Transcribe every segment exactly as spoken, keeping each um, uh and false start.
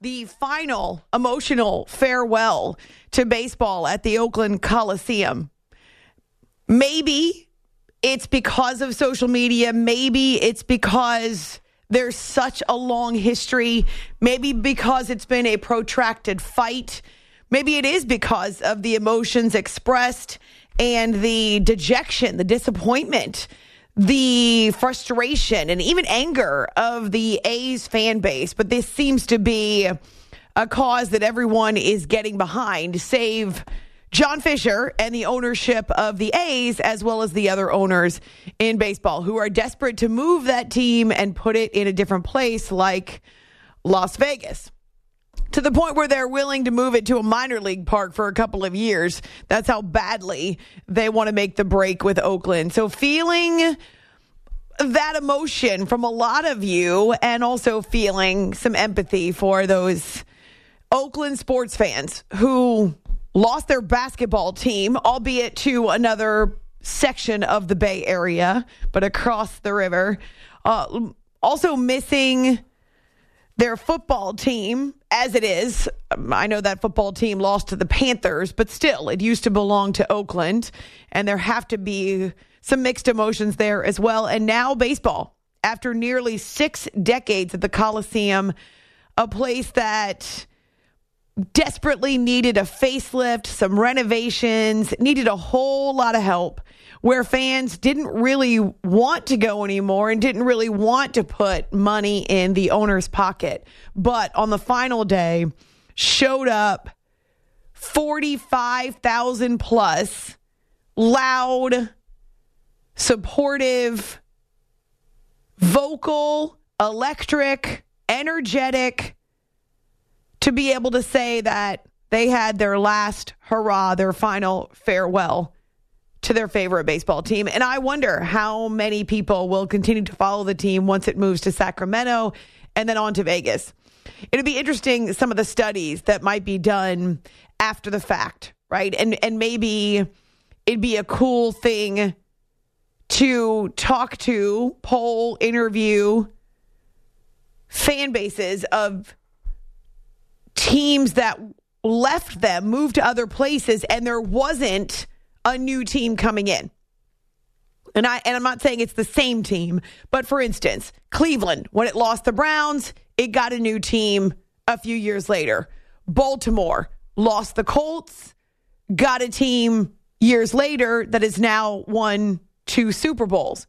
the final emotional farewell to baseball at the Oakland Coliseum. Maybe it's because of social media. Maybe it's because there's such a long history. Maybe because it's been a protracted fight. Maybe it is because of the emotions expressed and the dejection, the disappointment, the frustration, and even anger of the A's fan base. But this seems to be a cause that everyone is getting behind, save John Fisher and the ownership of the A's, as well as the other owners in baseball who are desperate to move that team and put it in a different place like Las Vegas. To the point where they're willing to move it to a minor league park for a couple of years. That's how badly they want to make the break with Oakland. So feeling that emotion from a lot of you, and also feeling some empathy for those Oakland sports fans who lost their basketball team, albeit to another section of the Bay Area, but across the river. Uh, also missing their football team, as it is. I know that football team lost to the Panthers, but still, it used to belong to Oakland, and there have to be some mixed emotions there as well. And now baseball, after nearly six decades at the Coliseum, a place that desperately needed a facelift, some renovations, needed a whole lot of help, where fans didn't really want to go anymore and didn't really want to put money in the owner's pocket. But on the final day, showed up forty-five thousand plus, loud, supportive, vocal, electric, energetic, to be able to say that they had their last hurrah, their final farewell to their favorite baseball team. And I wonder how many people will continue to follow the team once it moves to Sacramento and then on to Vegas. It'll be interesting, some of the studies that might be done after the fact, right? And and maybe it'd be a cool thing to talk to, poll, interview fan bases of teams that left them, moved to other places, and there wasn't a new team coming in. And I and I'm not saying it's the same team, but for instance, Cleveland, when it lost the Browns, it got a new team a few years later. Baltimore lost the Colts, got a team years later that has now won two Super Bowls.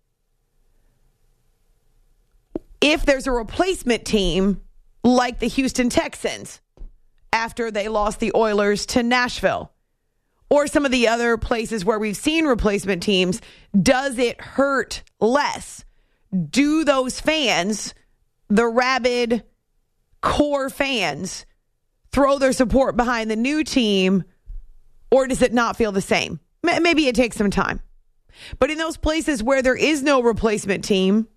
If there's a replacement team like the Houston Texans after they lost the Oilers to Nashville, or some of the other places where we've seen replacement teams, does it hurt less? Do those fans, the rabid core fans, throw their support behind the new team, or does it not feel the same? Maybe it takes some time. But in those places where there is no replacement team,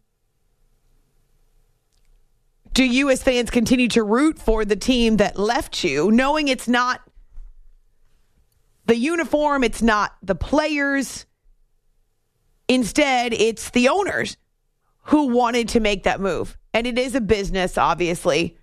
do you as fans continue to root for the team that left you, knowing it's not the uniform, it's not the players, instead it's the owners who wanted to make that move? And it is a business, obviously.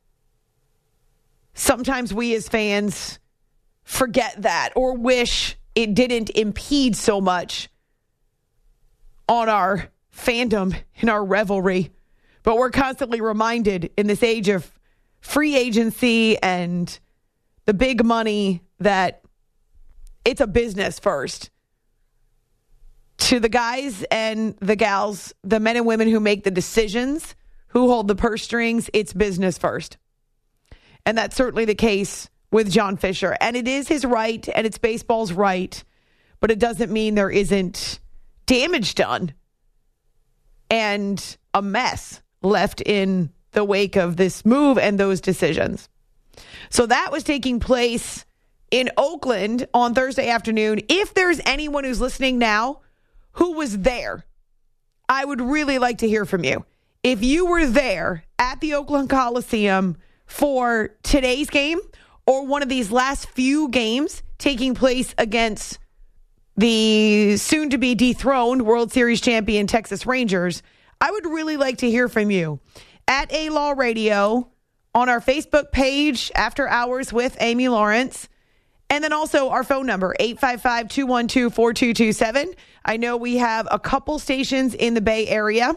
Sometimes we as fans forget that or wish it didn't impede so much on our fandom and our revelry. But we're constantly reminded in this age of free agency and the big money that it's a business first. To the guys and the gals, the men and women who make the decisions, who hold the purse strings, it's business first. And that's certainly the case with John Fisher. And it is his right, and it's baseball's right, but it doesn't mean there isn't damage done and a mess left in the wake of this move and those decisions. So that was taking place in Oakland on Thursday afternoon. If there's anyone who's listening now who was there, I would really like to hear from you. If you were there at the Oakland Coliseum for today's game or one of these last few games taking place against the soon-to-be dethroned World Series champion Texas Rangers, I would really like to hear from you. At A-Law Radio on our Facebook page, After Hours with Amy Lawrence. And then also our phone number, eight five five, two one two, four two two seven. I know we have a couple stations in the Bay Area.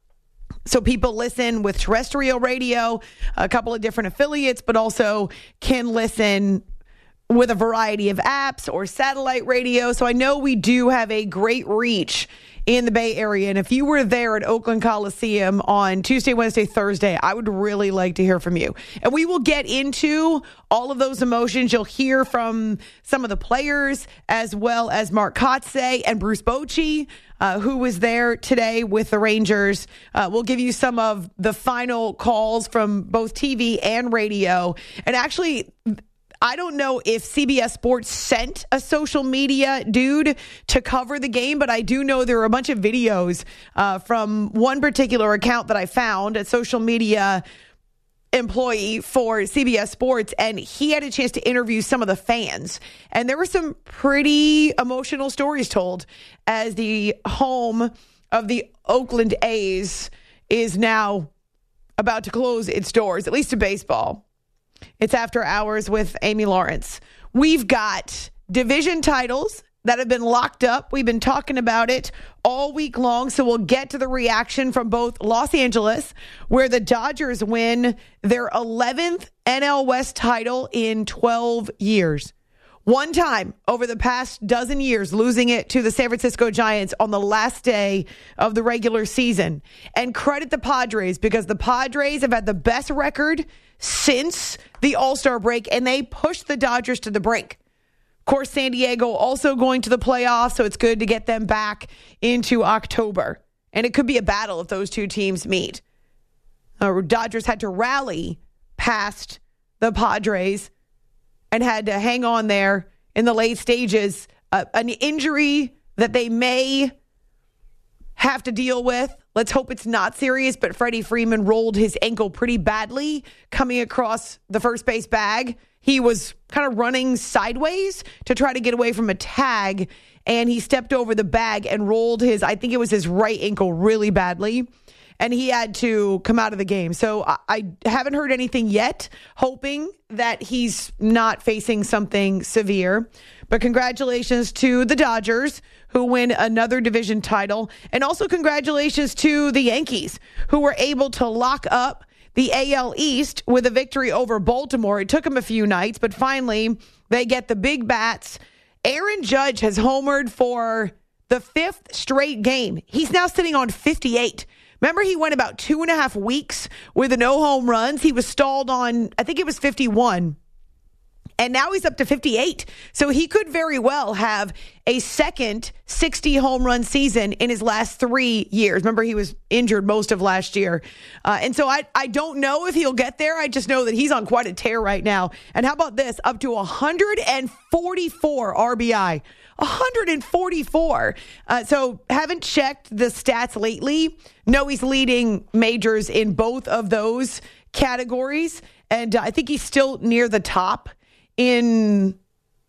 So people listen with terrestrial radio, a couple of different affiliates, but also can listen with a variety of apps or satellite radio. So I know we do have a great reach in the Bay Area. And if you were there at Oakland Coliseum on Tuesday, Wednesday, Thursday, I would really like to hear from you. And we will get into all of those emotions. You'll hear from some of the players, as well as Mark Kotsay and Bruce Bochy, uh, who was there today with the Rangers. Uh, we'll give you some of the final calls from both T V and radio. And actually, I don't know if C B S Sports sent a social media dude to cover the game, but I do know there are a bunch of videos uh, from one particular account that I found, a social media employee for C B S Sports, and he had a chance to interview some of the fans. And there were some pretty emotional stories told as the home of the Oakland A's is now about to close its doors, at least to baseball. It's After Hours with Amy Lawrence. We've got division titles that have been locked up. We've been talking about it all week long, so we'll get to the reaction from both Los Angeles, where the Dodgers win their eleventh N L West title in twelve years. One time over the past dozen years, losing it to the San Francisco Giants on the last day of the regular season. And credit the Padres, because the Padres have had the best record since the All-Star break, and they pushed the Dodgers to the brink. Of course, San Diego also going to the playoffs, so it's good to get them back into October. And it could be a battle if those two teams meet. Uh, Dodgers had to rally past the Padres and had to hang on there in the late stages. Uh, an injury that they may have to deal with. Let's hope it's not serious, but Freddie Freeman rolled his ankle pretty badly coming across the first base bag. He was kind of running sideways to try to get away from a tag, and he stepped over the bag and rolled his, I think it was his right ankle really badly, and he had to come out of the game. So I, I haven't heard anything yet, hoping that he's not facing something severe. But congratulations to the Dodgers, who win another division title. And also congratulations to the Yankees, who were able to lock up the A L East with a victory over Baltimore. It took them a few nights, but finally they get the big bats. Aaron Judge has homered for the fifth straight game. He's now sitting on fifty-eight. Remember, he went about two and a half weeks with no home runs. He was stalled on, I think it was fifty-one. And now he's up to fifty-eight. So he could very well have a second sixty home run season in his last three years. Remember, he was injured most of last year. Uh, and so I, I don't know if he'll get there. I just know that he's on quite a tear right now. And how about this? Up to one hundred forty-four R B I. one hundred forty-four. Uh, so haven't checked the stats lately. No, he's leading majors in both of those categories. And uh, I think he's still near the top in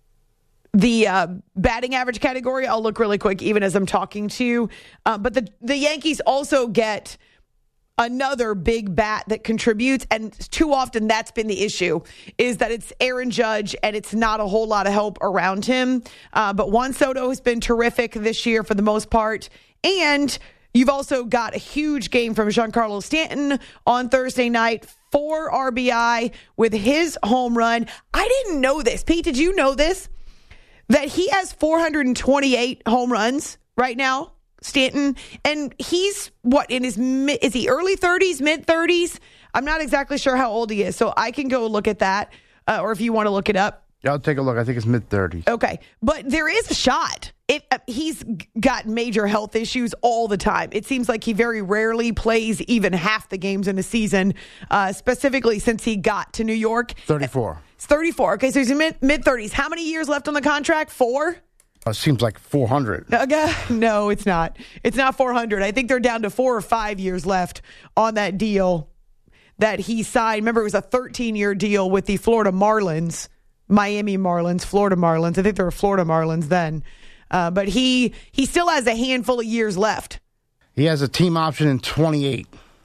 the uh, batting average category. I'll look really quick even as I'm talking to you. Uh, but the, the Yankees also get another big bat that contributes. And too often that's been the issue, is that it's Aaron Judge and it's not a whole lot of help around him. Uh, but Juan Soto has been terrific this year for the most part. And you've also got a huge game from Giancarlo Stanton on Thursday night. Four R B I with his home run. I didn't know this. Pete, did you know this? That he has four hundred twenty-eight home runs right now, Stanton. And he's, what, in his, mid, is he early thirties, mid thirties? I'm not exactly sure how old he is, so I can go look at that, uh, or if you want to look it up. Yeah, I'll take a look. I think it's mid thirties. Okay. But there is a shot. It, uh, he's got major health issues all the time. It seems like he very rarely plays even half the games in a season, uh, specifically since he got to New York. thirty-four. It's thirty-four. Okay, so he's in mid- mid-thirties. How many years left on the contract? Four? Uh, seems like four hundred. Okay. No, it's not. It's not four hundred. I think they're down to four or five years left on that deal that he signed. Remember, it was a thirteen-year deal with the Florida Marlins. Miami Marlins, Florida Marlins. I think they were Florida Marlins then. Uh, but he he still has a handful of years left. He has a team option in twenty-eight.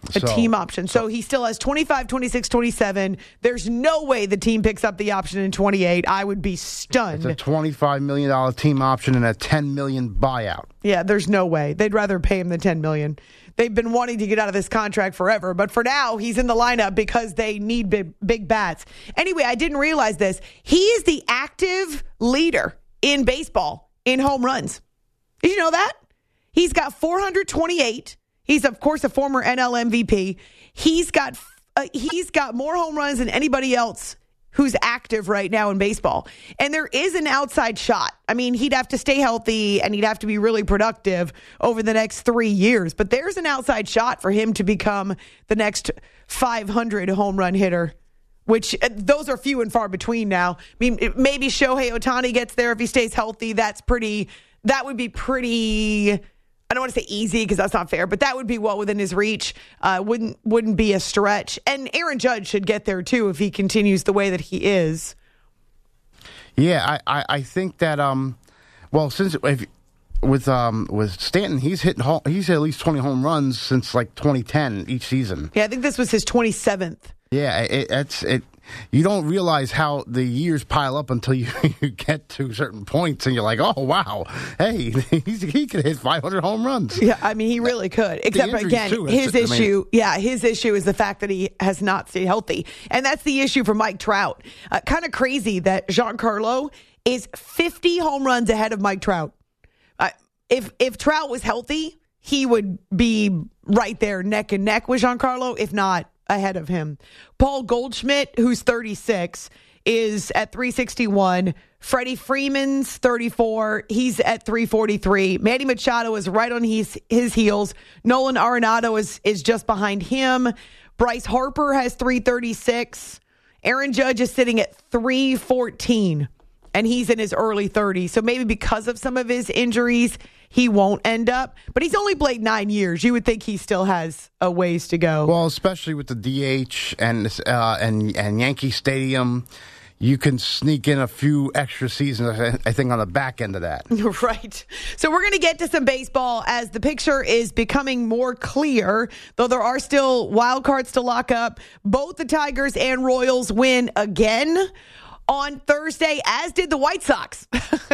A So- team option. So he still has twenty-five, twenty-six, twenty-seven. There's no way the team picks up the option in twenty-eight. I would be stunned. It's a twenty-five million dollars team option and a ten million dollars buyout. Yeah, there's no way. They'd rather pay him the ten million dollars. They've been wanting to get out of this contract forever, but for now, he's in the lineup because they need big, big bats. Anyway, I didn't realize this. He is the active leader in baseball in home runs. Did you know that? He's got four hundred twenty-eight. He's, of course, a former N L M V P. He's got uh, he's got more home runs than anybody else who's active right now in baseball. And there is an outside shot. I mean, he'd have to stay healthy and he'd have to be really productive over the next three years. But there's an outside shot for him to become the next five hundred home run hitter, which uh, those are few and far between now. I mean, it, maybe Shohei Ohtani gets there if he stays healthy. That's pretty, that would be pretty... I don't want to say easy because that's not fair, but that would be well within his reach. Uh, wouldn't wouldn't be a stretch. And Aaron Judge should get there too if he continues the way that he is. Yeah, I, I, I think that um, well, since if, with um with Stanton, he's hitting home, he's hit at least twenty home runs since like twenty ten each season. Yeah, I think this was his twenty-seventh. Yeah, it, it's it. You don't realize how the years pile up until you, you get to certain points, and you're like, oh wow, hey, he's, he could hit five hundred home runs. Yeah, I mean, he really could. Except for, again, too, his I issue, mean, yeah, his issue is the fact that he has not stayed healthy, and that's the issue for Mike Trout. Uh, kind of crazy that Giancarlo is fifty home runs ahead of Mike Trout. Uh, if if Trout was healthy, he would be right there neck and neck with Giancarlo, if not ahead of him. Paul Goldschmidt, who's thirty-six, is at three sixty-one. Freddie Freeman's thirty-four. He's at three forty-three. Manny Machado is right on his, his heels. Nolan Arenado is, is just behind him. Bryce Harper has three thirty-six. Aaron Judge is sitting at three fourteen, and he's in his early thirties. So maybe because of some of his injuries, he won't end up. But he's only played nine years. You would think he still has a ways to go. Well, especially with the D H and uh, and and Yankee Stadium, you can sneak in a few extra seasons, I think, on the back end of that. Right. So we're going to get to some baseball as the picture is becoming more clear, though there are still wild cards to lock up. Both the Tigers and Royals win again on Thursday, as did the White Sox.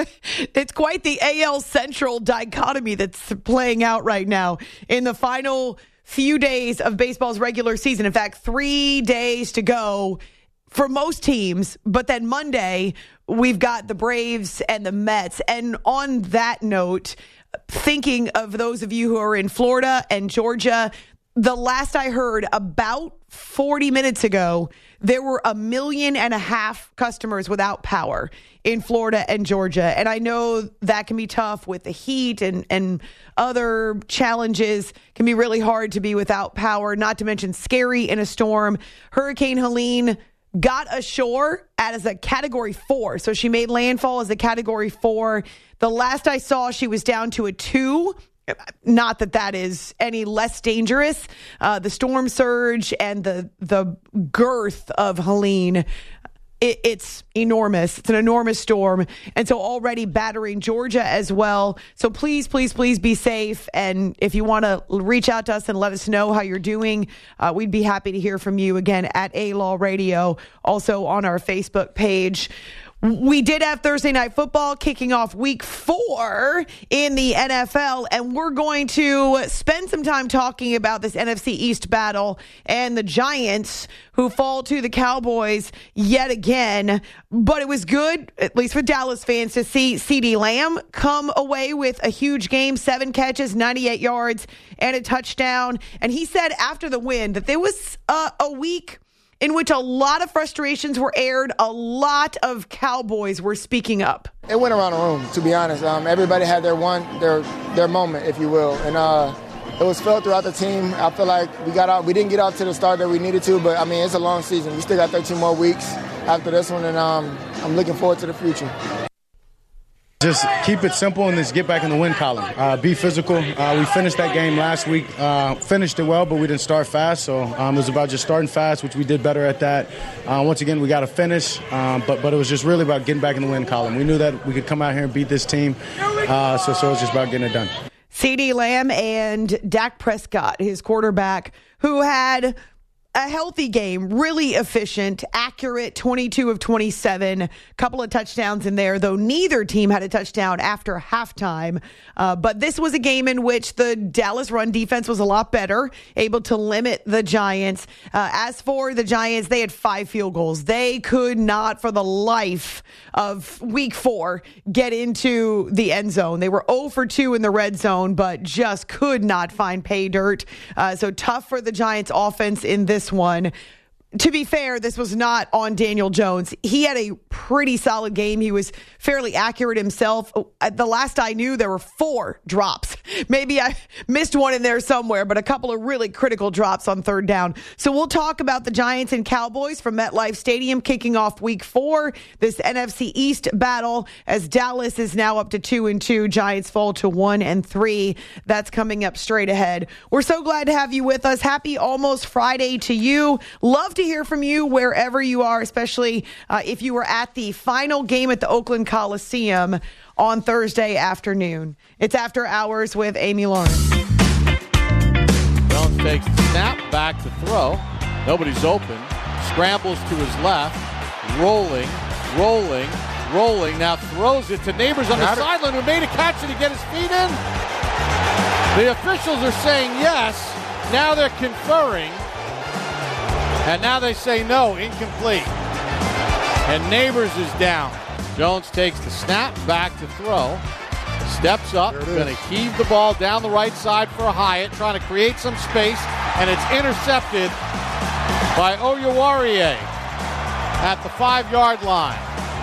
It's quite the A L Central dichotomy that's playing out right now in the final few days of baseball's regular season. In fact, three days to go for most teams. But then Monday, we've got the Braves and the Mets. And on that note, thinking of those of you who are in Florida and Georgia, the last I heard, about forty minutes ago, there were a million and a half customers without power in Florida and Georgia. And I know that can be tough with the heat and, and other challenges. It can be really hard to be without power, not to mention scary in a storm. Hurricane Helene got ashore as a category four. So she made landfall as a category four. The last I saw, she was down to a two. Not that that is any less dangerous. Uh, the storm surge and the the girth of Helene, it, it's enormous. It's an enormous storm. And so already battering Georgia as well. So please, please, please be safe. And if you want to reach out to us and let us know how you're doing, uh, we'd be happy to hear from you again at A-Law Radio, also on our Facebook page. We did have Thursday Night Football kicking off week four in the N F L, and we're going to spend some time talking about this N F C East battle and the Giants who fall to the Cowboys yet again. But it was good, at least for Dallas fans, to see CeeDee Lamb come away with a huge game, seven catches, ninety-eight yards, and a touchdown. And he said after the win that there was uh, a week in which a lot of frustrations were aired. A lot of Cowboys were speaking up. It went around the room, to be honest. Um, everybody had their one, their their moment, if you will, and uh, it was felt throughout the team. I feel like we got out. We didn't get out to the start that we needed to, but I mean, it's a long season. We still got thirteen more weeks after this one, and um, I'm looking forward to the future. Just keep it simple and just get back in the win column. Uh, be physical. Uh, we finished that game last week. Uh, finished it well, but we didn't start fast. So um, it was about just starting fast, which we did better at that. Uh, once again, we got to finish, um, but but it was just really about getting back in the win column. We knew that we could come out here and beat this team, uh, so so it was just about getting it done. CeeDee Lamb and Dak Prescott, his quarterback, who had a healthy game, really efficient, accurate, twenty-two of twenty-seven, couple of touchdowns in there, though neither team had a touchdown after halftime. Uh, but this was a game in which the Dallas run defense was a lot better, able to limit the Giants. Uh, as for the Giants, they had five field goals. They could not, for the life of week four, get into the end zone. They were zero for two in the red zone, but just could not find pay dirt. Uh, so tough for the Giants offense in this one. To be fair, this was not on Daniel Jones. He had a pretty solid game. He was fairly accurate himself. At the last I knew, there were four drops. Maybe I missed one in there somewhere, but a couple of really critical drops on third down. So we'll talk about the Giants and Cowboys from MetLife Stadium kicking off week four, this N F C East battle, as Dallas is now up to two and two. Giants fall to one and three. That's coming up straight ahead. We're so glad to have you with us. Happy almost Friday to you. Love to hear from you wherever you are, especially uh, if you were at the final game at the Oakland Coliseum on Thursday afternoon. It's After Hours with Amy Lawrence. Jones takes the snap, back to throw. Nobody's open. Scrambles to his left. Rolling, rolling, rolling. Now throws it to Neighbors on the sideline who made a catch. Did he get his feet in? The officials are saying yes. Now they're conferring. And now they say no, incomplete. And Neighbors is down. Jones takes the snap, back to throw. Steps up, going to heave the ball down the right side for Hyatt, trying to create some space, and it's intercepted by Oyewarie at the five-yard line.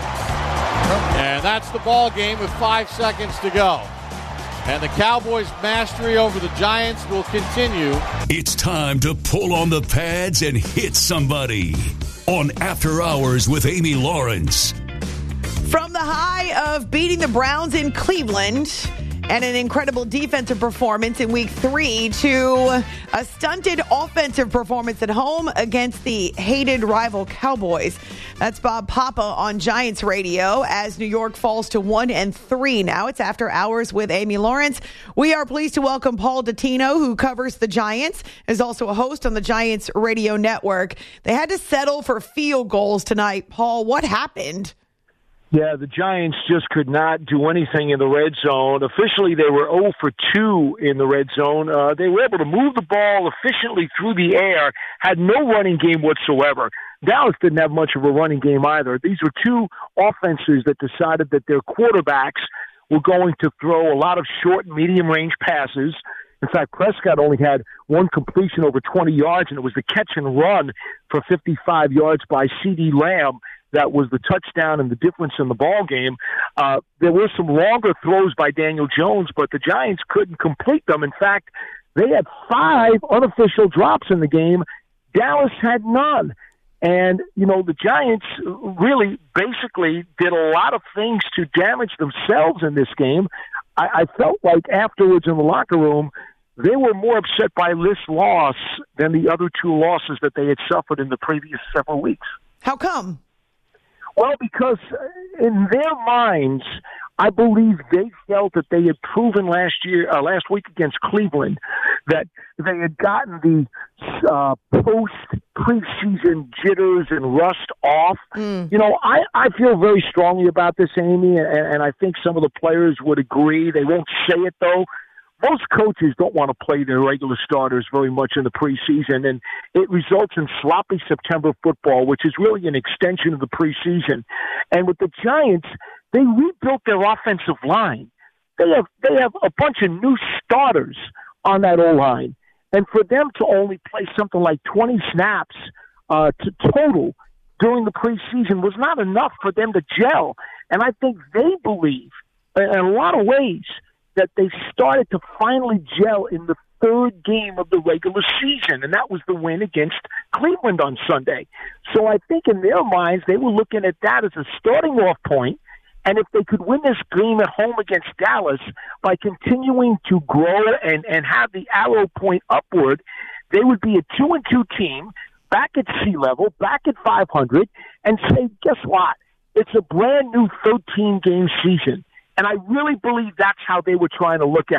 And that's the ball game with five seconds to go. And the Cowboys' mastery over the Giants will continue. It's time to pull on the pads and hit somebody on After Hours with Amy Lawrence. From the high of beating the Browns in Cleveland and an incredible defensive performance in week three to a stunted offensive performance at home against the hated rival Cowboys. That's Bob Papa on Giants Radio as New York falls to one and three. Now it's After Hours with Amy Lawrence. We are pleased to welcome Paul Dottino, who covers the Giants, is also a host on the Giants Radio Network. They had to settle for field goals tonight. Paul, what happened? Yeah, the Giants just could not do anything in the red zone. Officially, they were zero for two in the red zone. Uh, they were able to move the ball efficiently through the air, had no running game whatsoever. Dallas didn't have much of a running game either. These were two offenses that decided that their quarterbacks were going to throw a lot of short and medium-range passes. In fact, Prescott only had one completion over twenty yards, and it was the catch and run for fifty-five yards by CeeDee Lamb that was the touchdown and the difference in the ball game. Uh, there were some longer throws by Daniel Jones, but the Giants couldn't complete them. In fact, they had five unofficial drops in the game. Dallas had none. And, you know, the Giants really basically did a lot of things to damage themselves in this game. I, I felt like afterwards in the locker room, they were more upset by this loss than the other two losses that they had suffered in the previous several weeks. How come? Well, because in their minds, I believe they felt that they had proven last year, uh, last week against Cleveland, that they had gotten the uh, post-preseason jitters and rust off. Mm. You know, I, I feel very strongly about this, Amy, and, and I think some of the players would agree. They won't say it, though. Most coaches don't want to play their regular starters very much in the preseason, and it results in sloppy September football, which is really an extension of the preseason. And with the Giants, they rebuilt their offensive line. They have they have a bunch of new starters on that O-line, and for them to only play something like twenty snaps uh, to total during the preseason was not enough for them to gel. And I think they believe, in a lot of ways, that they started to finally gel in the third game of the regular season, and that was the win against Cleveland on Sunday. So I think in their minds, they were looking at that as a starting off point, and if they could win this game at home against Dallas by continuing to grow and, and have the arrow point upward, they would be a two and two team, back at sea level, back at five hundred, and say, guess what? It's a brand new thirteen-game season. And I really believe that's how they were trying to look at it.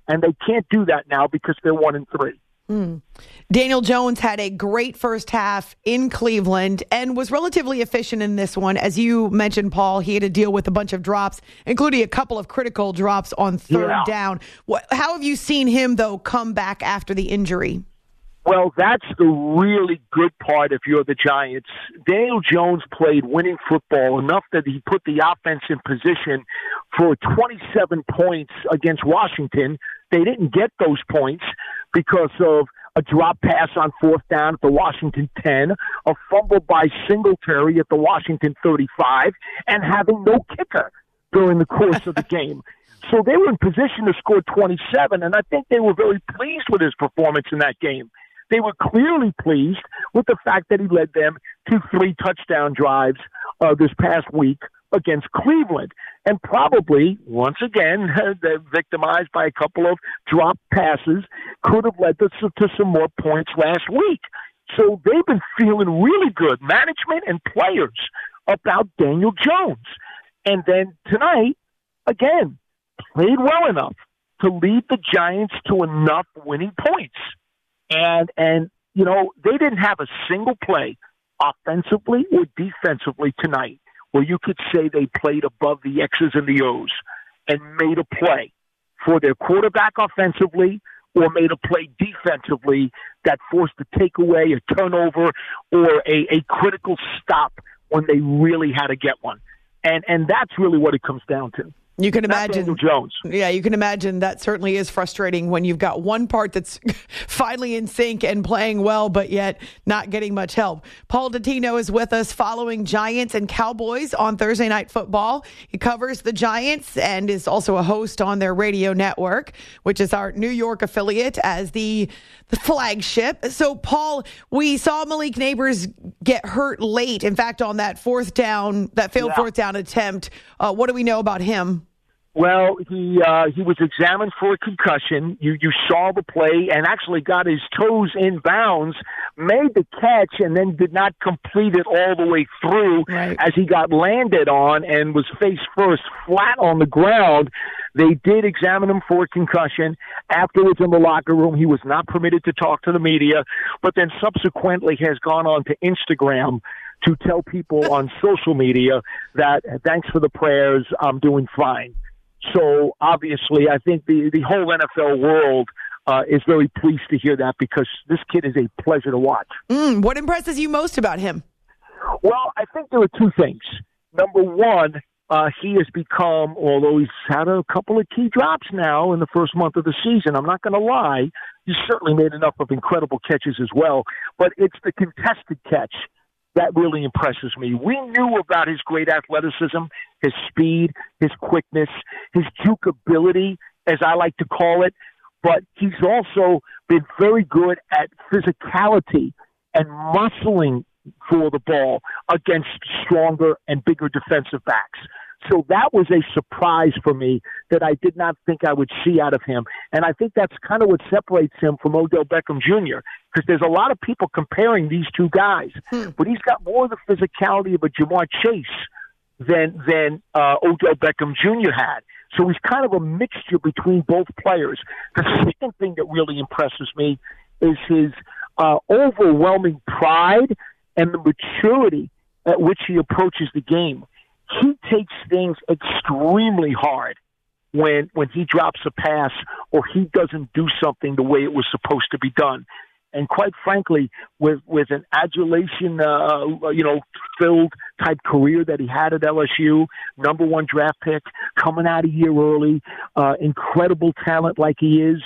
and they can't do that now because they're one and three. Mm. Daniel Jones had a great first half in Cleveland and was relatively efficient in this one. As you mentioned, Paul, he had to deal with a bunch of drops, including a couple of critical drops on third yeah. down. What, how have you seen him, though, come back after the injury? Well, that's the really good part if you're the Giants. Daniel Jones played winning football enough that he put the offense in position for twenty-seven points against Washington. They didn't get those points because of a drop pass on fourth down at the Washington ten, a fumble by Singletary at the Washington thirty-five, and having no kicker during the course of the game. So they were in position to score twenty-seven, and I think they were very pleased with his performance in that game. They were clearly pleased with the fact that he led them to three touchdown drives uh, this past week against Cleveland. And probably, once again, they're victimized by a couple of drop passes, could have led to, to some more points last week. So they've been feeling really good, management and players, about Daniel Jones. And then tonight, again, played well enough to lead the Giants to enough winning points. And, and you know, they didn't have a single play offensively or defensively tonight where you could say they played above the X's and the O's and made a play for their quarterback offensively or made a play defensively that forced a takeaway, a turnover, or a, a critical stop when they really had to get one. And, and that's really what it comes down to. You can imagine, Daniel Jones. Yeah, you can imagine that certainly is frustrating when you've got one part that's finally in sync and playing well, but yet not getting much help. Paul Dottino is with us following Giants and Cowboys on Thursday Night Football. He covers the Giants and is also a host on their radio network, which is our New York affiliate as the, the flagship. So, Paul, we saw Malik Nabers get hurt late. In fact, on that fourth down, that failed yeah. fourth down attempt. Uh, what do we know about him? Well, he uh, he was examined for a concussion. You you saw the play and actually got his toes in bounds, made the catch, and then did not complete it all the way through right. as he got landed on and was face first flat on the ground. They did examine him for a concussion. Afterwards in the locker room, he was not permitted to talk to the media, but then subsequently has gone on to Instagram to tell people on social media that thanks for the prayers, I'm doing fine. So, obviously, I think the, the whole N F L world uh, is very pleased to hear that because this kid is a pleasure to watch. Mm, what impresses you most about him? Well, I think there are two things. Number one, uh, he has become, although he's had a couple of key drops now in the first month of the season, I'm not going to lie, he's certainly made enough of incredible catches as well, but it's the contested catch that really impresses me. We knew about his great athleticism, his speed, his quickness, his juke ability, as I like to call it, but he's also been very good at physicality and muscling for the ball against stronger and bigger defensive backs. So that was a surprise for me that I did not think I would see out of him. And I think that's kind of what separates him from Odell Beckham Junior because there's a lot of people comparing these two guys. Hmm. But he's got more of the physicality of a Jamar Chase than, than uh, Odell Beckham Junior had. So he's kind of a mixture between both players. The second thing that really impresses me is his uh, overwhelming pride and the maturity at which he approaches the game. He takes things extremely hard when when he drops a pass or he doesn't do something the way it was supposed to be done. And quite frankly, with with an adulation, uh, you know, filled type career that he had at L S U, number one draft pick, coming out a year early, uh, incredible talent like he is.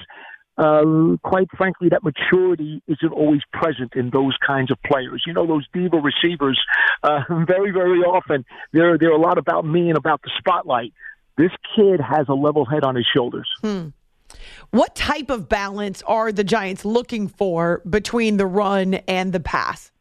Uh, quite frankly, that maturity isn't always present in those kinds of players. You know, those diva receivers, uh, very, very often, they're, they're a lot about me and about the spotlight. This kid has a level head on his shoulders. Hmm. What type of balance are the Giants looking for between the run and the pass?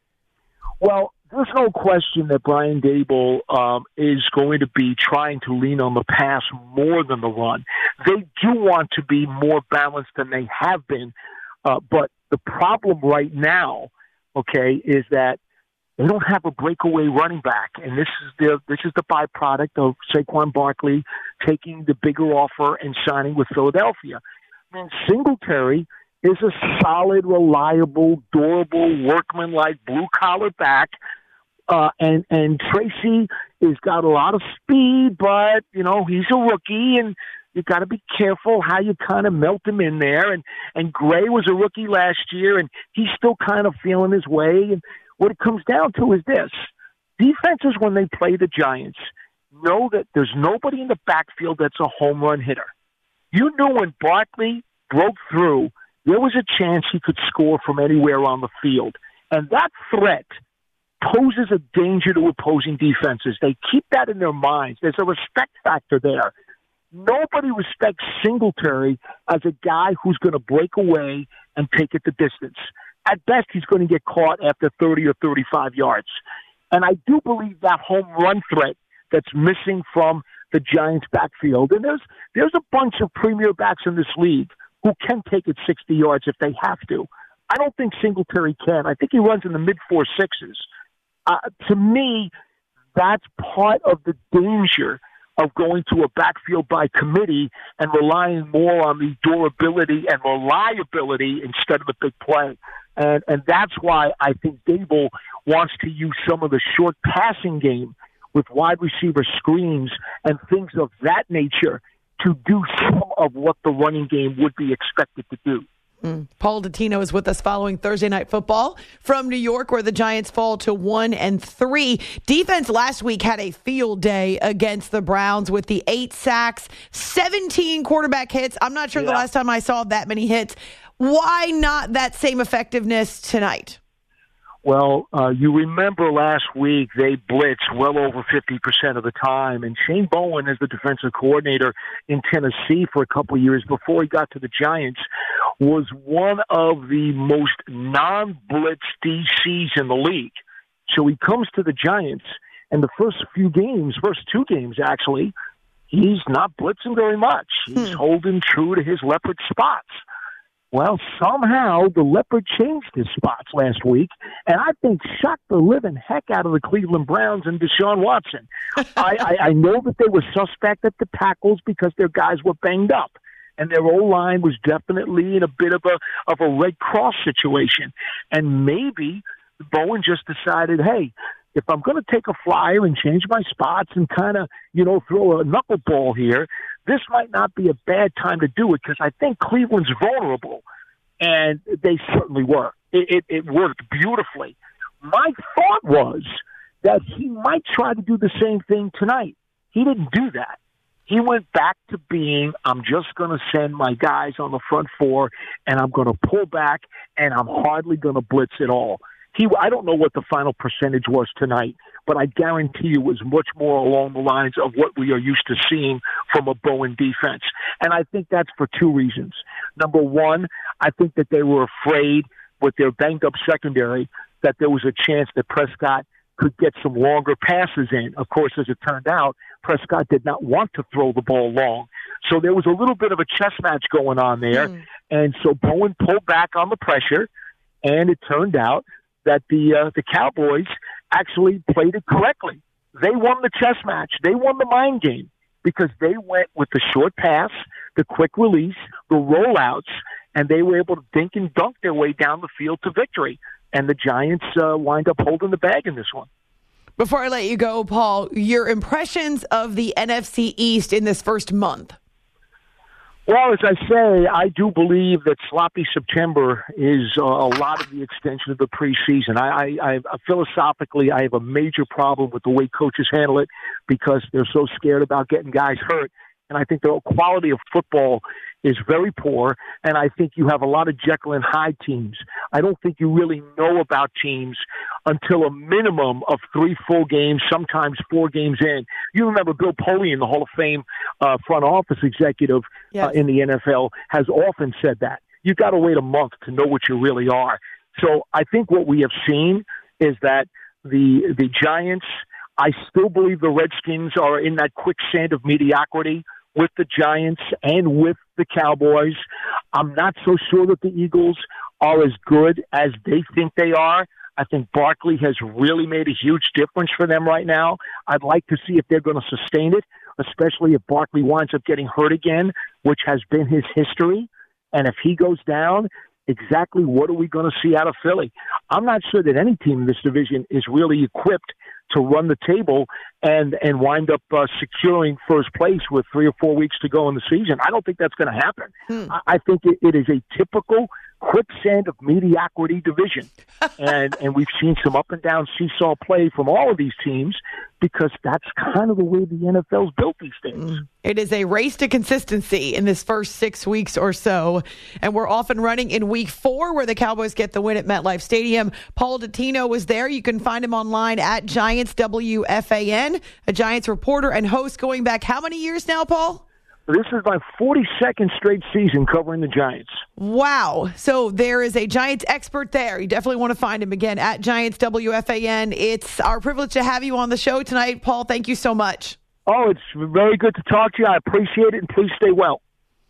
Well, there's no question that Brian Daboll um, is going to be trying to lean on the pass more than the run. They do want to be more balanced than they have been, uh, but the problem right now, okay, is that they don't have a breakaway running back, and this is the this is the byproduct of Saquon Barkley taking the bigger offer and signing with Philadelphia. I mean, Singletary is a solid, reliable, durable, workman-like blue-collar back. Uh, and, and Tracy has got a lot of speed, but, you know, he's a rookie, and you got to be careful how you kind of melt him in there. And, and Gray was a rookie last year, and he's still kind of feeling his way. And what it comes down to is this. Defenses, when they play the Giants, know that there's nobody in the backfield that's a home run hitter. You knew when Barkley broke through, there was a chance he could score from anywhere on the field. And that threat poses a danger to opposing defenses. They keep that in their minds. There's a respect factor there. Nobody respects Singletary as a guy who's going to break away and take it the distance. At best, he's going to get caught after thirty or thirty-five yards. And I do believe that home run threat that's missing from the Giants' backfield. And there's there's a bunch of premier backs in this league who can take it sixty yards if they have to. I don't think Singletary can. I think he runs in the mid four sixes. Uh, to me, that's part of the danger of going to a backfield by committee and relying more on the durability and reliability instead of the big play. And and that's why I think Dable wants to use some of the short passing game with wide receiver screens and things of that nature to do some of what the running game would be expected to do. Mm. Paul Dottino is with us following Thursday Night Football from New York, where the Giants fall to one and three. Defense last week had a field day against the Browns with the eight sacks, seventeen quarterback hits. I'm not sure yeah. the last time I saw that many hits. Why not that same effectiveness tonight? Well, uh, you remember last week they blitzed well over fifty percent of the time, and Shane Bowen, as the defensive coordinator in Tennessee for a couple of years before he got to the Giants, was one of the most non-blitz D Cs in the league. So he comes to the Giants, and the first few games, first two games actually, he's not blitzing very much. He's hmm. holding true to his leopard spots. Well, somehow the Leopard changed his spots last week, and I think shocked the living heck out of the Cleveland Browns and Deshaun Watson. I, I, I know that they were suspect at the tackles because their guys were banged up, and their O-line was definitely in a bit of a of a Red Cross situation. And maybe Bowen just decided, hey, if I'm going to take a flyer and change my spots and kind of, you know, throw a knuckleball here, this might not be a bad time to do it because I think Cleveland's vulnerable, and they certainly were. It, it, it worked beautifully. My thought was that he might try to do the same thing tonight. He didn't do that. He went back to being, I'm just going to send my guys on the front four, and I'm going to pull back, and I'm hardly going to blitz at all. He, I don't know what the final percentage was tonight, but I guarantee you it was much more along the lines of what we are used to seeing from a Bowen defense. And I think that's for two reasons. Number one, I think that they were afraid with their banged-up secondary that there was a chance that Prescott could get some longer passes in. Of course, as it turned out, Prescott did not want to throw the ball long. So there was a little bit of a chess match going on there. Mm. And so Bowen pulled back on the pressure, and it turned out that the uh, the Cowboys actually played it correctly. They won the chess match. They won the mind game because they went with the short pass, the quick release, the rollouts, and they were able to dink and dunk their way down the field to victory. And the Giants uh, wind up holding the bag in this one. Before I let you go, Paul, your impressions of the N F C East in this first month? Well, as I say, I do believe that sloppy September is uh, a lot of the extension of the preseason. I, I, I philosophically, I have a major problem with the way coaches handle it because they're so scared about getting guys hurt. And I think the quality of football is very poor, and I think you have a lot of Jekyll and Hyde teams. I don't think you really know about teams until a minimum of three full games, sometimes four games in. You remember Bill Polian, the Hall of Fame uh, front office executive yes. uh, in the N F L, has often said that. You've got to wait a month to know what you really are. So I think what we have seen is that the the Giants, I still believe the Redskins are in that quicksand of mediocrity with the Giants and with the Cowboys. I'm not so sure that the Eagles are as good as they think they are. I think Barkley has really made a huge difference for them right now. I'd like to see if they're going to sustain it, especially if Barkley winds up getting hurt again, which has been his history. And if he goes down, exactly what are we going to see out of Philly? I'm not sure that any team in this division is really equipped to run the table and and wind up uh, securing first place with three or four weeks to go in the season. I don't think that's going to happen. Hmm. I, I think it, it is a typical quicksand of mediocrity division. and and we've seen some up and down seesaw play from all of these teams because that's kind of the way the N F L's built these things. It is a race to consistency in this first six weeks or so. And we're off and running in week four where the Cowboys get the win at MetLife Stadium. Paul Dottino was there. You can find him online at Giants W F A N, a Giants reporter and host going back how many years now, Paul? This is my forty-second straight season covering the Giants. Wow. So there is a Giants expert there. You definitely want to find him again at Giants W F A N. It's our privilege to have you on the show tonight. Paul, thank you so much. Oh, it's very good to talk to you. I appreciate it, and please stay well.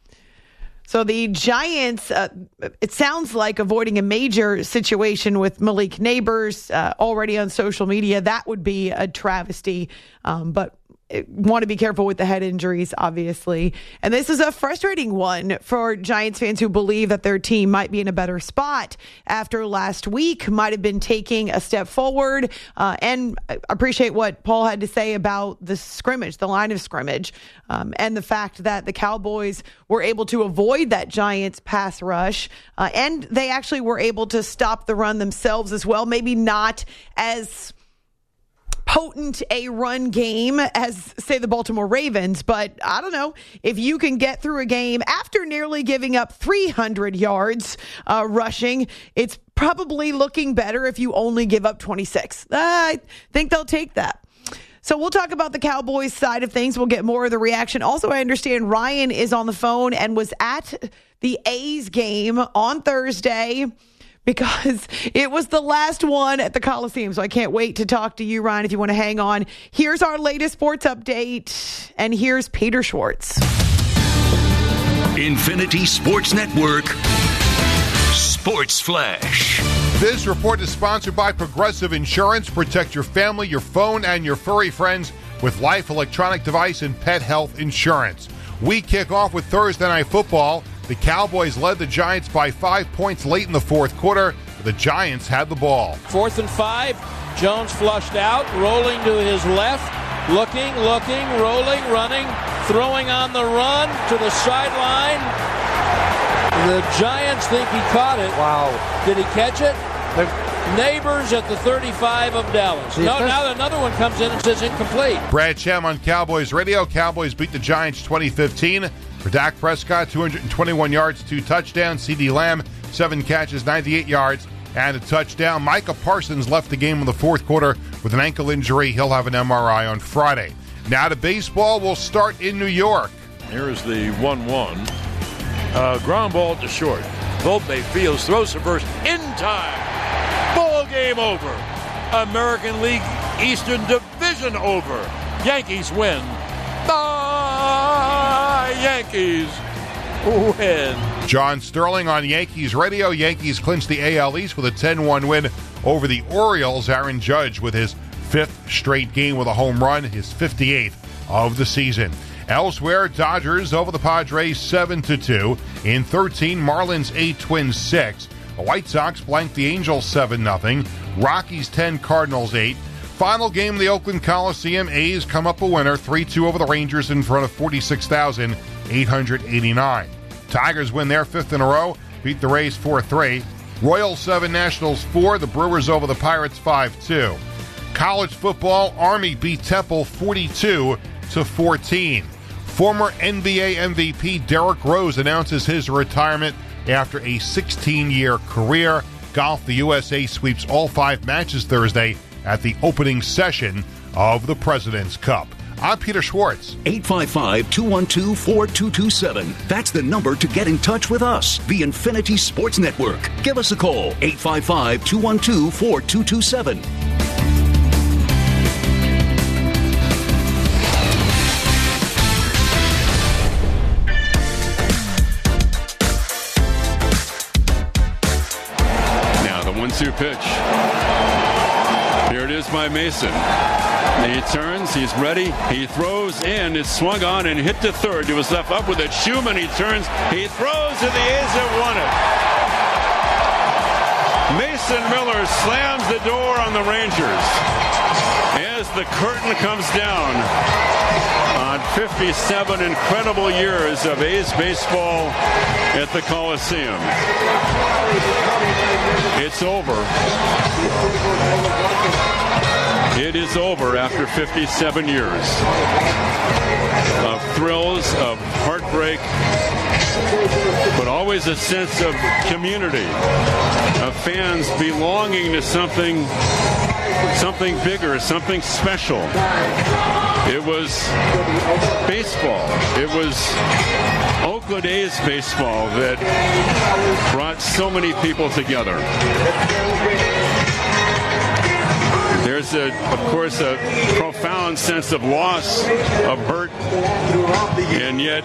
So the Giants, uh, it sounds like avoiding a major situation with Malik Neighbors uh, already on social media. That would be a travesty. Um, but want to be careful with the head injuries, obviously. And this is a frustrating one for Giants fans who believe that their team might be in a better spot after last week, might have been taking a step forward. Uh, and I appreciate what Paul had to say about the scrimmage, the line of scrimmage, um, and the fact that the Cowboys were able to avoid that Giants pass rush. Uh, and they actually were able to stop the run themselves as well. Maybe not as potent a run game as, say, the Baltimore Ravens. But I don't know, if you can get through a game after nearly giving up three hundred yards uh, rushing, it's probably looking better if you only give up twenty-six. I think they'll take that. So we'll talk about the Cowboys side of things. We'll get more of the reaction. Also, I understand Ryan is on the phone and was at the A's game on Thursday, because it was the last one at the Coliseum. So I can't wait to talk to you, Ryan, if you want to hang on. Here's our latest sports update, and here's Peter Schwartz. Infinity Sports Network Sports Flash. This report is sponsored by Progressive Insurance. Protect your family, your phone, and your furry friends with life, electronic device, and pet health insurance. We kick off with Thursday Night Football. The Cowboys led the Giants by five points late in the fourth quarter. The Giants had the ball. Fourth and five. Jones flushed out, rolling to his left, looking, looking, rolling, running, throwing on the run to the sideline. The Giants think he caught it. Wow. Did he catch it? Neighbors at the thirty-five of Dallas. No, now another one comes in and says incomplete. Brad Sham on Cowboys Radio. Cowboys beat the Giants twenty fifteen. For Dak Prescott, two hundred twenty-one yards, two touchdowns. CeeDee Lamb, seven catches, ninety-eight yards, and a touchdown. Micah Parsons left the game in the fourth quarter with an ankle injury. He'll have an M R I on Friday. Now to baseball. We'll start in New York. Here's the one one. Uh, ground ball to short. Volpe fields, throws to first in time. Ball game over. American League Eastern Division over. Yankees win. Bye, Yankees win. John Sterling on Yankees Radio. Yankees clinch the A L East with a ten one win over the Orioles. Aaron Judge with his fifth straight game with a home run, his fifty-eighth of the season. Elsewhere, Dodgers over the Padres seven to two. In thirteen, Marlins eight, Twins six. The White Sox blanked the Angels seven nothing. Rockies ten, Cardinals eight. Final game of the Oakland Coliseum. A's come up a winner, three two over the Rangers in front of forty-six thousand eight hundred eighty-nine. Tigers win their fifth in a row, beat the Rays four three. Royals seven, Nationals four. The Brewers over the Pirates five two. College football, Army beat Temple forty-two to fourteen. Former N B A M V P Derrick Rose announces his retirement after a sixteen-year career. Golf, the U S A sweeps all five matches Thursday at the opening session of the President's Cup. I'm Peter Schwartz. eight five five, two one two, four two two seven. That's the number to get in touch with us. The Infinity Sports Network. Give us a call. eight five five, two one two, four two two seven. Now the one two pitch. Here it is by Mason. He turns, he's ready, he throws in, it's swung on and hit to third. He was left up with it. Schumann, he turns, he throws, and the A's have won it. Mason Miller slams the door on the Rangers as the curtain comes down on fifty-seven incredible years of A's baseball at the Coliseum. It's over. It is over after fifty-seven years of thrills, of heartbreak, but always a sense of community, of fans belonging to something, something bigger, something special. It was baseball. It was Oakland A's baseball that brought so many people together. There's, a, of course, a profound sense of loss, of hurt, and yet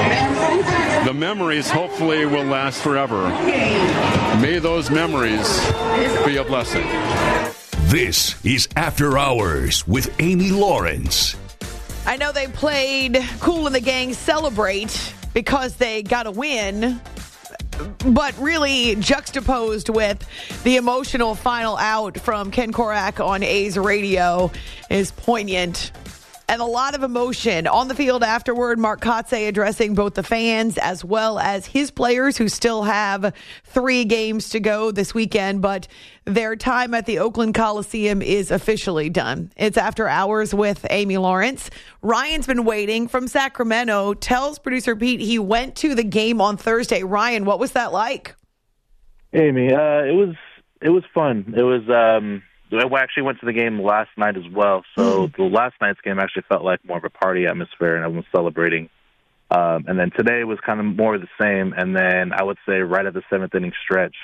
the memories hopefully will last forever. May those memories be a blessing. This is After Hours with Amy Lawrence. I know they played Kool and the Gang Celebrate because they got a win, but really juxtaposed with the emotional final out from Ken Korach on A's radio is poignant. And a lot of emotion on the field afterward. Mark Kotsay addressing both the fans as well as his players who still have three games to go this weekend. But their time at the Oakland Coliseum is officially done. It's After Hours with Amy Lawrence. Ryan's been waiting from Sacramento. Tells producer Pete he went to the game on Thursday. Ryan, what was that like? Amy, uh, it was it was fun. It was... Um I actually went to the game last night as well, so mm. the last night's game actually felt like more of a party atmosphere, and everyone was celebrating. Um, and then today was kind of more of the same, and then I would say right at the seventh inning stretch,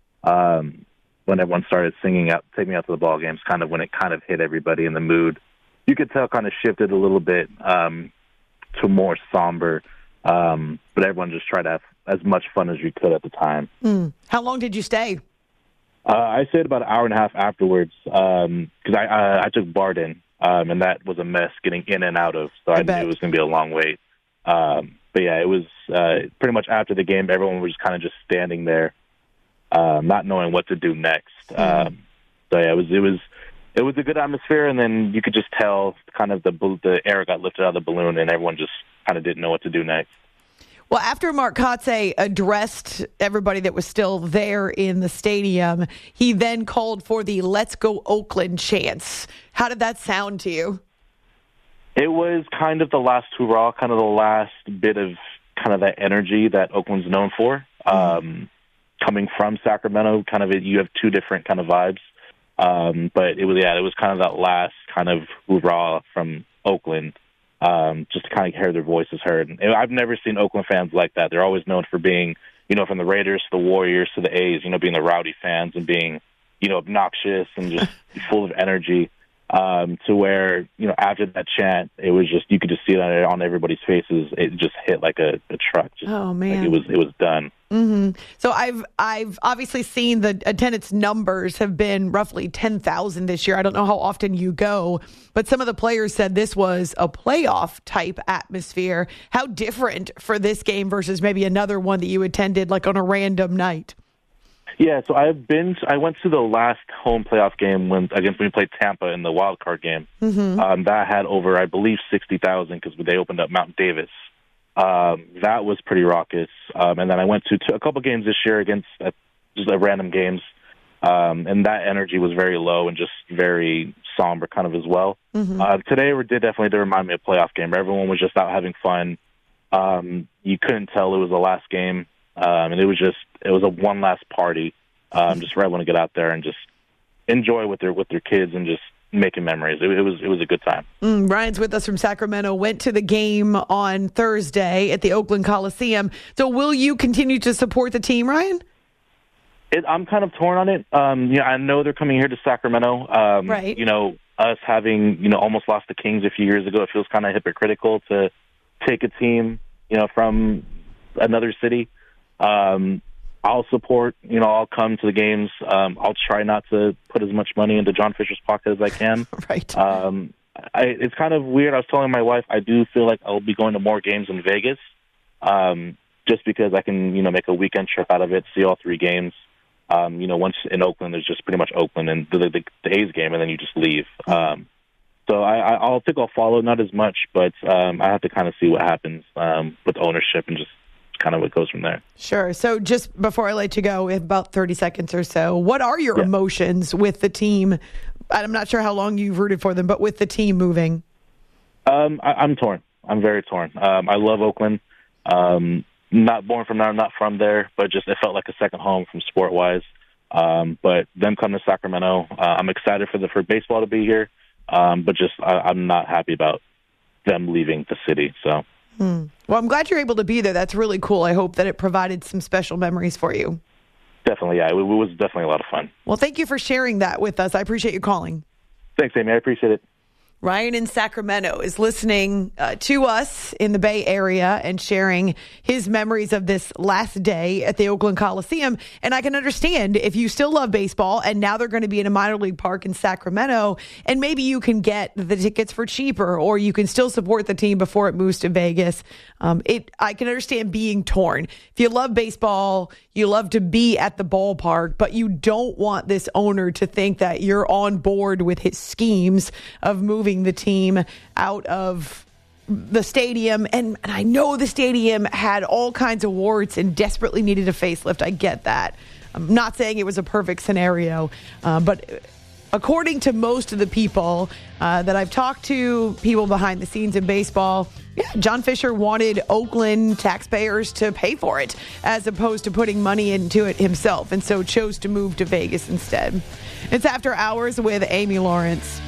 um, when everyone started singing out, "Take Me Out to the Ball Games," kind of when it kind of hit everybody in the mood. You could tell kind of shifted a little bit um, to more somber, um, but everyone just tried to have as much fun as you could at the time. Mm. How long did you stay? Uh, I stayed about an hour and a half afterwards because um, I uh, I took Barden, um, and that was a mess getting in and out of, so I, I knew it was going to be a long wait. Um, but, yeah, it was uh, pretty much after the game, everyone was kind of just standing there, uh, not knowing what to do next. Mm. Um, so, yeah, it was it was it was a good atmosphere, and then you could just tell kind of the the air got lifted out of the balloon, and everyone just kind of didn't know what to do next. Well, after Mark Kotsay addressed everybody that was still there in the stadium, he then called for the "Let's Go Oakland" chants. How did that sound to you? It was kind of the last hurrah, kind of the last bit of kind of that energy that Oakland's known for. Mm-hmm. Um, coming from Sacramento, kind of you have two different kind of vibes. Um, but it was, yeah, it was kind of that last kind of hurrah from Oakland. Um, just to kind of hear their voices heard. And I've never seen Oakland fans like that. They're always known for being, you know, from the Raiders to the Warriors to the A's, you know, being the rowdy fans and being, you know, obnoxious and just full of energy. Um, to where, you know, after that chant, it was just, you could just see it on, on everybody's faces. It just hit like a, a truck. Just, oh man, like it was it was done. Mm-hmm. So I've I've obviously seen the attendance numbers have been roughly ten thousand this year. I don't know how often you go, but some of the players said this was a playoff type atmosphere. How different for this game versus maybe another one that you attended like on a random night? Yeah, so I've been. To, I went to the last home playoff game when against when we played Tampa in the wild card game. Mm-hmm. Um, that had over, I believe, sixty thousand because they opened up Mount Davis. Um, that was pretty raucous. Um, and then I went to, to a couple games this year against uh, just uh, random games, um, and that energy was very low and just very somber, kind of as well. Mm-hmm. Uh, today, it did definitely did remind me of a playoff game. Everyone was just out having fun. Um, you couldn't tell it was the last game. Um, and it was just, it was a one last party, um, just for everyone to get out there and just enjoy with their, with their kids and just making memories. It, it was, it was a good time. Mm, Ryan's with us from Sacramento, went to the game on Thursday at the Oakland Coliseum. So will you continue to support the team, Ryan? It, I'm kind of torn on it. Um, you know, I know they're coming here to Sacramento. Um, right. You know, us having, you know, almost lost the Kings a few years ago, it feels kind of hypocritical to take a team, you know, from another city. Um, I'll support, you know, I'll come to the games. Um, I'll try not to put as much money into John Fisher's pocket as I can. Right. Um, I, it's kind of weird. I was telling my wife I do feel like I'll be going to more games in Vegas, um, just because I can, you know, make a weekend trip out of it, see all three games. Um, you know, once in Oakland, there's just pretty much Oakland and the, the, the A's game, and then you just leave. Um, so I, I, I'll think I'll follow, not as much, but um, I have to kind of see what happens um, with ownership and just kind of what goes from there. Sure. So just before I let you go, we have about thirty seconds or so. What are your yeah. emotions with the team? I'm not sure how long you've rooted for them, but with the team moving. Um, I, I'm torn. I'm very torn. Um, I love Oakland. Um, not born from there, not from there, but just it felt like a second home from sport-wise. Um, but them coming to Sacramento, uh, I'm excited for the for baseball to be here, um, but just I, I'm not happy about them leaving the city. So. Hmm. Well, I'm glad you're able to be there. That's really cool. I hope that it provided some special memories for you. Definitely, yeah. It, it was definitely a lot of fun. Well, thank you for sharing that with us. I appreciate you calling. Thanks, Amy. I appreciate it. Ryan in Sacramento is listening uh, to us in the Bay Area and sharing his memories of this last day at the Oakland Coliseum. And I can understand if you still love baseball and now they're going to be in a minor league park in Sacramento, and maybe you can get the tickets for cheaper, or you can still support the team before it moves to Vegas. Um, it I can understand being torn. If you love baseball, you love to be at the ballpark, but you don't want this owner to think that you're on board with his schemes of moving the team out of the stadium. And, and I know the stadium had all kinds of warts and desperately needed a facelift. I get that. I'm not saying it was a perfect scenario, uh, but according to most of the people uh, that I've talked to, people behind the scenes in baseball, yeah, John Fisher wanted Oakland taxpayers to pay for it as opposed to putting money into it himself, and so chose to move to Vegas instead. It's After Hours with Amy Lawrence.